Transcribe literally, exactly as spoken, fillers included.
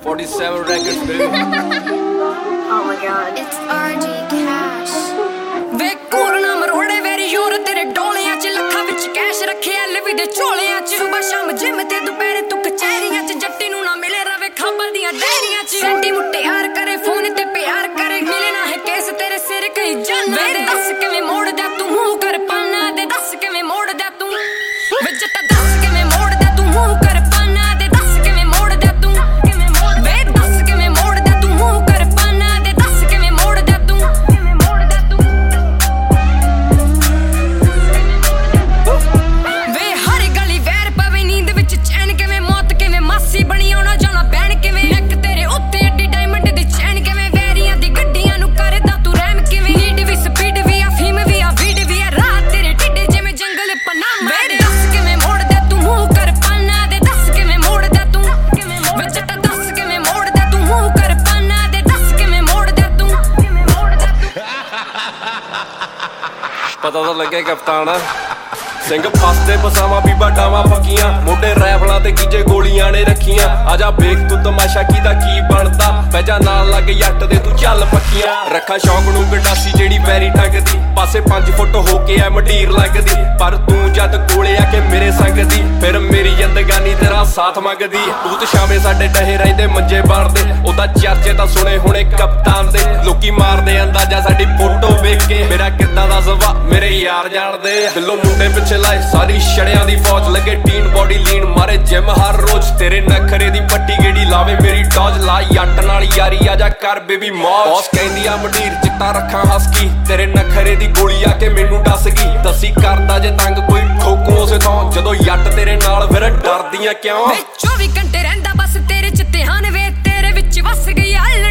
forty-seven records, baby. Oh my god. It's R G Cash. ਵੇ ਕੋਰਨਾ ਮਰੋੜੇ ਵੈਰੀ ਯੂਰ ਤੇਰੇ ਡੋਲਿਆਂ ਚ ਲੱਖਾਂ ਵਿੱਚ ਕੈਸ਼ ਰੱਖਿਆ ਲਵੀ ਦੇ ਝੋਲਿਆਂ ਚ ਸੁਬਾ ਸ਼ਾਮ ਜਿਮ ਤੇ ਦੁਪਹਿਰੇ ਤੂੰ ਕਚਹਿਰੀਆਂ ਚ ਜੱਟੀ ਨੂੰ ਨਾ ਮਿਲੇ ਰਵੇ ਖਾਬਾਂ ਦੀਆਂ ਡੈਰੀਆਂ ਚ ਸੈਂਟੀ ਮੁੱਟਿਆਰ ਕਰੇ ਫੋਨ ਤੇ ਪਿਆਰ ਕਰੇ ਮਿਲੇ ਨਾ ਹੈ ਕੇਸ ਤੇਰੇ ਸਿਰ ਕਈ ਜਾਨਾ ਵੇ ਦੱਸ ਕਿਵੇਂ ਮੋੜਦਾ ਤੂੰ ਮੂੰਹ ਕਰ ਪਾਨਾ ਦੇ ਦੱਸ ਕਿਵੇਂ ਮੋੜਦਾ ਤੂੰ ਵੇ ਜੱਟਾ ਦੱਸ ਕਿਵੇਂ ਮੋੜਦਾ ਤੂੰ ਮੂੰਹ ਕਰ ਪਾਨਾ ਦੇ ਦੱਸ ਕਿਵੇਂ ਮੋੜਦਾ ਤੂੰ ਕਿਵੇਂ ਮੋੜ ਵੇ ਦੱਸ ਕਿਵੇਂ ਮੋੜਦਾ ਤੂੰ ਮੂੰਹ ਕਰ ਪਾਨਾ ਦੇ ਦੱਸ ਕਿਵੇਂ ਮੋੜਦਾ ਤੂੰ ਕਿਵੇਂ ਮੋੜਦਾ ਤੂੰ ਵੇ ਹਰ ਗਲੀ ਵੈਰ ਪਵੇ ਨੀਂਦ ਵਿੱਚ ਚੈਨ ਕਿਵੇਂ ਮੌਤ ਕਿਵੇਂ ਮਾਸੀ ਬਣੀ ਆਉਣਾ ਜਾਣਾ ਬਹਿਣ ਕਿਵੇਂ ਨੱਕ ਤੇਰੇ ਉੱਤੇ ਐਡੀ ਡਾਇਮੰਡ ਦੀ ਚੈਨ ਕਿਵੇਂ ਵੈਰੀਆਂ ਦੀ ਗੱਡੀਆਂ ਨੂੰ ਕਰਦਾ ਤੂੰ ਰਹਿਮ ਕਿਵੇਂ ਨੀਡ ਵੀ ਸਪੀਡ ਵੀ ਆ ਫੀਮ ਵੀ ਆ ਵੀਡ ਵੀ ਆ ਰਾਤ ਤੇਰੇ ਢਿੱਡੇ ਜਿਵੇਂ ਜੰਗਲ ਪਨਾਮਾ ਵੇ ਦੱਸ ਕਿਵੇਂ ਮੋੜਦਾ ਤੂੰ ਮੂੰਹ ਕਰ ਪਾਨਾ ਦੇ ਦੱਸ ਕਿਵੇਂ ਮੋੜਦਾ ਤੂੰ ਕਿਵੇਂ ਮੋੜ ਜੱਟਾ ਦੱਸ ਕਿਵੇਂ ਮੋੜਦਾ ਤੂੰ ਮੂੰਹ ਕਰ ਪਾਨਾ ਦੇ ਦੱਸ ਕਿਵੇਂ ਮੋੜਦਾ ਤੂੰ ਕਿਵੇਂ ਮੋੜਦਾ ਤੂੰ ਪਤਾ ਤਾਂ ਲੱਗੇ ਕਪਤਾਨ ਸਿੰਘ ਫਸਦੇ ਬਸਾਵਾਂ ਵੀ ਬਾਡਾਵਾਂ ਪੱਕੀਆਂ ਮੋਢੇ ਰੈਫਲਾਂ ਤੇ ਕੀਜੇ ਗੋਲੀਆਂ ਨੇ ਰੱਖੀਆਂ ਆਜਾ ਵੇਖ ਤੂੰ ਤਮਾਸ਼ਾ ਕੀਦਾ ਕੀ ਬਣਦਾ ਪੈਜਾ ਨਾਲ ਲੱਗ ਜੱਟ ਦੇ ਤੂੰ ਚੱਲ ਪੱਕੀਆਂ ਰੱਖਾ ਸ਼ੌਕ ਨੂੰ ਗੰਡਾਸੀ ਜਿਹੜੀ ਵੈਰੀ ਟੰਗਦੀ ਪਾਸੇ ਪੰਜ ਫੁੱਟ ਹੋ ਕੇ ਐ ਮੰਡੀਰ ਲੱਗਦੀ ਪਰ ਤੂੰ ਜਦ ਕੋਲੇ ਆ ਕੇ ਮੇਰੇ ਸੰਗ ਦੀ ਫਿਰ ਮੇਰੀ ਜ਼ਿੰਦਗਾਨੀ ਤੇਰਾ ਸਾਥ ਮੰਗਦੀ ਤੂੰ ਤੇ ਸ਼ਾਮੇ ਸਾਡੇ ਡਹੇ ਰਹਿੰਦੇ ਮੰਜੇ ਬਣਦੇ ਉਹਦਾ ਚਰਚੇ ਤਾਂ ਸੁਣੇ ਹੁਣੇ ਕਪਤਾਨ ਦੇ ਲੋਕੀ ਮਾਰਦੇ ਅੰਦਾਜ਼ਾ ਸਾਡੀ ਫੋਟੋ ਵੇਖ ਕੇ ਮੇਰਾ ਕਿੱਦਾਂ ਦਾ ਸੁਭਾਅ ਮੇਰੇ ਯਾਰ ਜਾਣਦੇ ਦਿਲੋਂ ਮੁੰਡੇ ਪਿੱਛੇ ਲਾਏ ਸਾਰੀ ਛੜਿਆਂ ਦੀ ਫੌਜ ਲੱਗੇ ਟੀਨ ਬੋਡੀ ਲੀਨ ਮਾਰੇ ਜਿਮ ਹਰ ਰੋਜ਼ ਤੇਰੇ ਨਖਰੇ ਦੀ ਪੱਟੀ ਗੇੜੀ ਲਾਵੇ ਮੇਰੀ ਟੌਜ ਲਾ ਜੱਟ ਨਾਲ ਯਾਰੀ ਆਜਾ ਕਰ ਬੇਬੀ ਮੌਜ ਬੌਸ ਕਹਿੰਦੀ ਆ ਮੰਡੀਰ ਚਿੱਟਾ ਰੱਖਾਂ ਹਸਕੀ ਤੇਰੇ ਨਖਰੇ ਦੀ ਗੋਲੀ ਆ ਕੇ ਮੈਨੂੰ ਡੱਸ ਗਈ ਦੱਸੀ ਕਰਦਾ ਜੇ ਤੰਗ ਕੋਈ ਠੋਕੂ ਉਸੇ ਥਾਂ ਜਦੋਂ ਜੱਟ ਤੇਰੇ ਨਾਲ ਫਿਰ ਡਰਦੀਆਂ ਕਿਉਂ ਵੇ ਚੌਵੀ ਘੰਟੇ ਰਹਿੰਦਾ ਬਸ ਤੇਰੇ ਚ ਧਿਆਨ ਵੇ ਤੇਰੇ ਵਿੱਚ ਵਸ ਗਈ